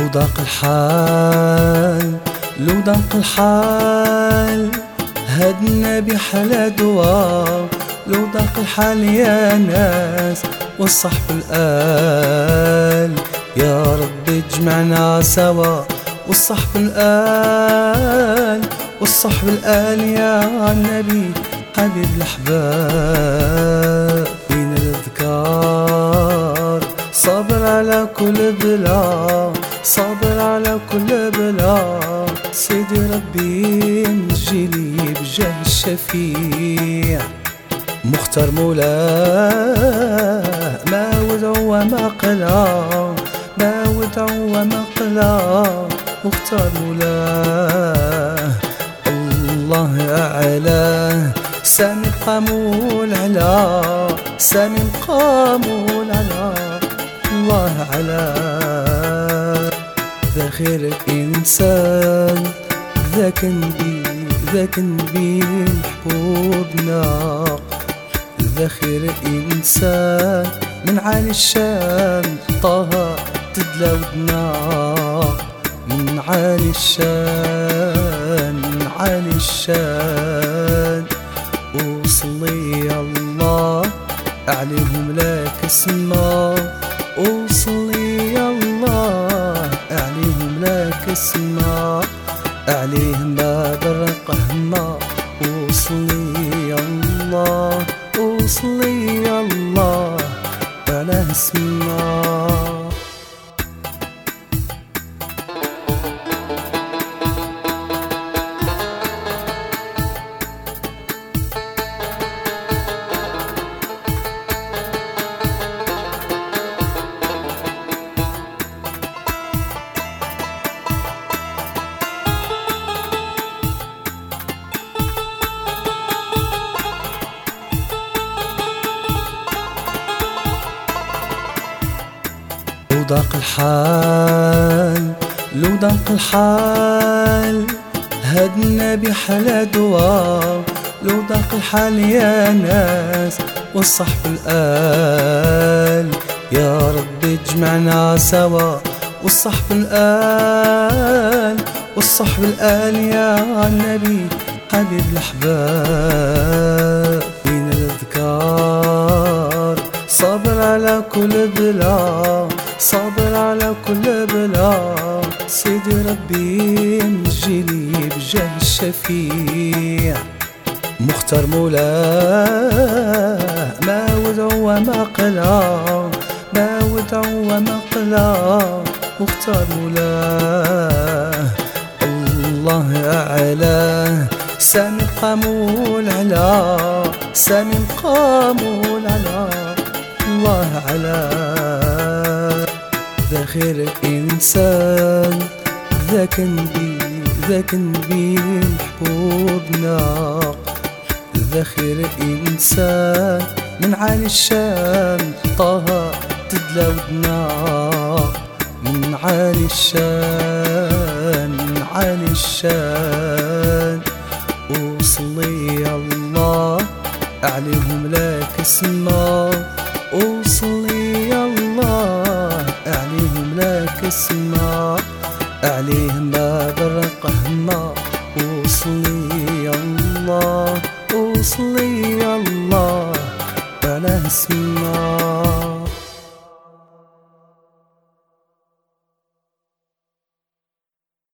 ضاق الحال لو ضاق الحال هاد النبي حلا دواء. لو ضاق الحال يا ناس والصحب الآل، يا رب اجمعنا سوا والصحب الآل والصحب الآل يا نبي حبيب الأحباب. فينا الأذكار صابر على كل بلا، صابر على كل بلا. سيدي ربي نجيلي بجاه الشفيع مختار مولاه، ما ودع وما قلا، ما ودع وما قلا. مختار مولاه الله أعلاه، سامي مقامول على، سامي مقامول على الله علاه. ذا خير الإنسان ذاك نبي، ذاك نبي محبوبنا. ذا خير الإنسان من عالي الشان طه تدلى ودنا. من عالي الشان، من عالي الشان. وصلي الله عليهم لك اسما، وصلي الله عليهم لك اسما. عليهم باب الرقهما. وصلي الله، وصلي الله على اسما. لو ضاق الحال لو ضاق الحال هاد النبي حلا دواء. لو ضاق الحال يا ناس والصحب الآل، يا رب اجمعنا سوا والصحب الآل والصحب الآل يا نبي حبيب الأحباب. فينا الأذكار صابر على كل بلا، صابر على كل بلا. سيدي ربي نجيلي بجاه الشفيع مختار مولاه، ما ودع وما قلا، ما ودع وما قلا. مختار مولاه الله أعلاه، سامي مقامول على، سامي مقامول على الله علاه. ذا خير الإنسان ذاك نبي، ذاك نبي محبوبنا. ذا خير الإنسان من عالي الشان طه تدلى ودنا. من عالي الشان، من عالي الشان. وصلي الله عليهم لك اسما، وصلي الله عليهم لك اسما. عليهم باب الرقهما. وصلي الله، وصلي الله على اسما.